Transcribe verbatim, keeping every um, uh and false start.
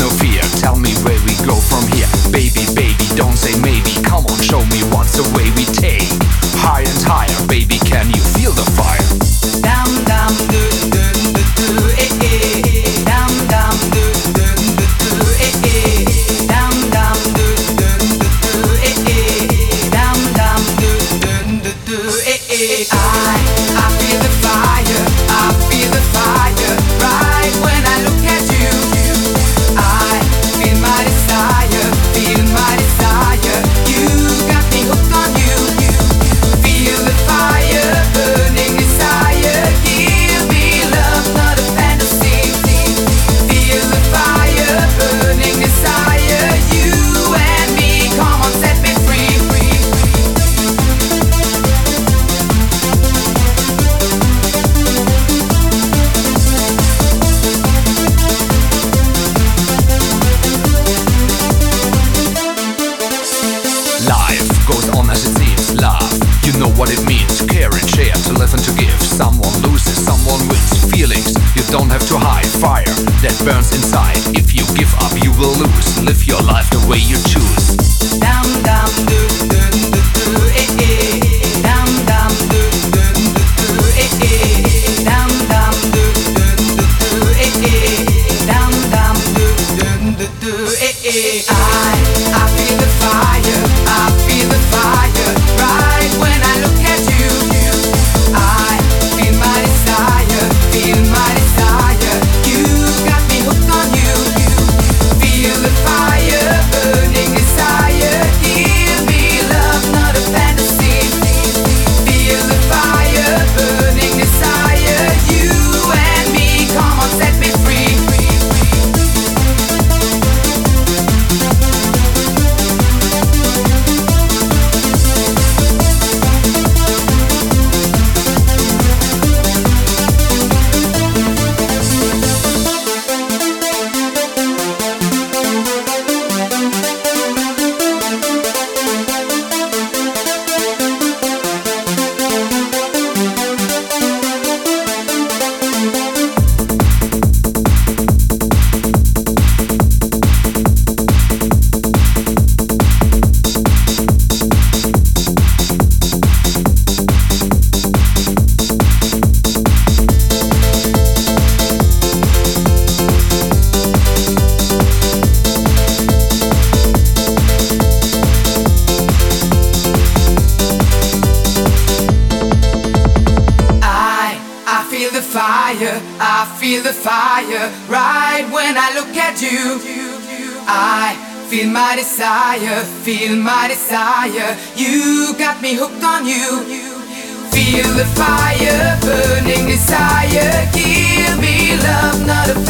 no fear. Tell me where we go from here. Baby, baby, don't say maybe. Come on, show me what's the way we take. Higher and higher, baby, can you feel the fire? Dum dum do do do do eh eh. Dum dum do do do do eh eh. Dum dum do do do do eh eh. Dum dum do do do do eh eh. I I feel the fire, I feel the fire right when I look at you. I feel my desire, feel my desire. You got me hooked on you. Feel the fire, burning desire. Give me love, not a fantasy. Feel the fire, burning desire. You and me, come on, set me free. Life goes on as it seems. Love, you know what it means. To care and share, to live and to give. Someone loses, someone wins. Feelings you don't have to hide. Fire that burns inside. If you give up, you will lose. Live your life the way you choose. Dum dum do do do do eh eh. Dum dum do do do do eh eh. Dum dum do do do do eh eh. Dum dum do do do do eh eh. I I feel the fire, I feel the fire right when I look at you. I feel my desire, feel my desire. You got me hooked on you. Feel the fire, burning desire. Give me love, not a fantasy. Feel the fire, burning desire. You and me, come on, set me free. I feel the fire right when I look at you. I feel my desire, feel my desire. You got me hooked on you. Feel the fire, burning desire. Give me love, not a